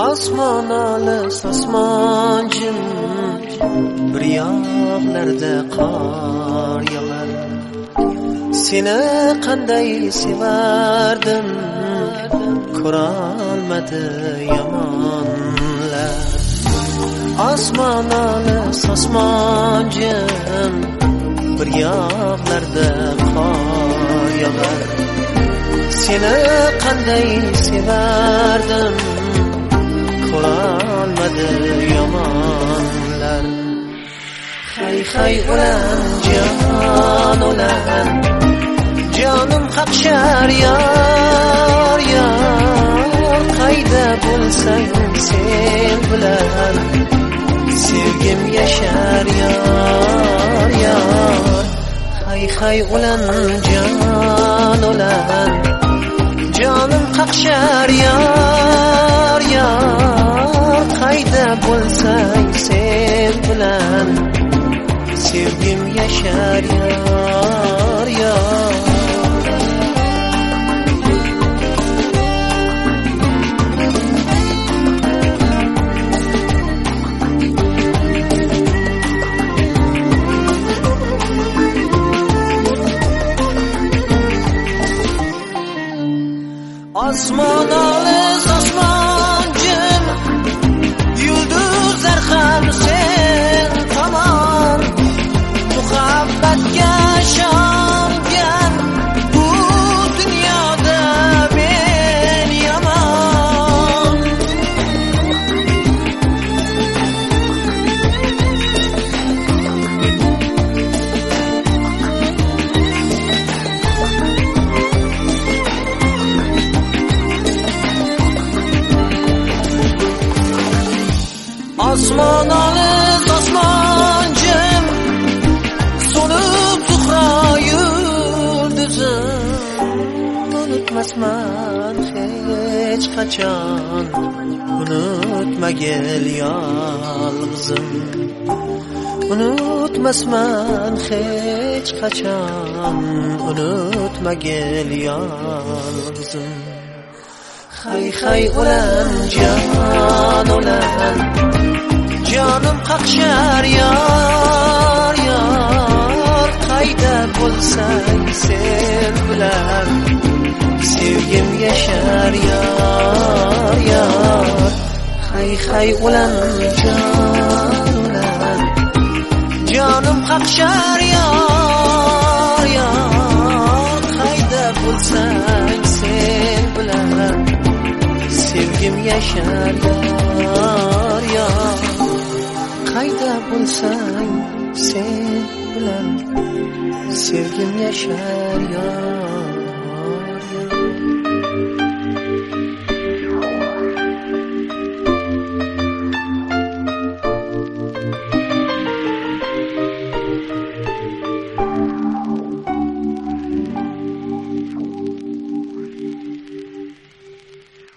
Osmon olis osmon jim, bir yoqlarda qor yog'ar. Seni qanday sevardim, ko'rolmadi yomonlar. Osmon olis osmon jim, bir yoqlarda qor yog'ar. Seni qanday sevardim, ko'rolmadi yomonlar. Hay hay ulan jon ulan, jonim qaqshar yor yor. Qayda bo'lsang sen bilan sevgim yashar yor yor. Hay hay ulan jon ulan, jonim qaqshar yor yor. Qayda bo'lsang sen bilan sevgim yashar yor yor. Osmon olis osmon jim, yulduzlar ham sen tomon. Muhabbatga ishongan bu dunyoda men yomon. Osmon olis osmon jim, so'nib zuhro yulduzim. Unutmasman hech qachon, unutmagil yolg'izim. Unutmasman hech qachon, unutmagil yolg'izim. Hay hay ulan jon ulan, jonim qaqshar yor yor. Qayda bo'lsang sen bilan sevgim yashar yor yor. Hay hay ulan jon ulan, jonim qaqshar yor yor. Qayda bo'lsang sen bilan sevgim yashar yor yor. Qayda bo'lsang sen bilan sevgim yashar yor.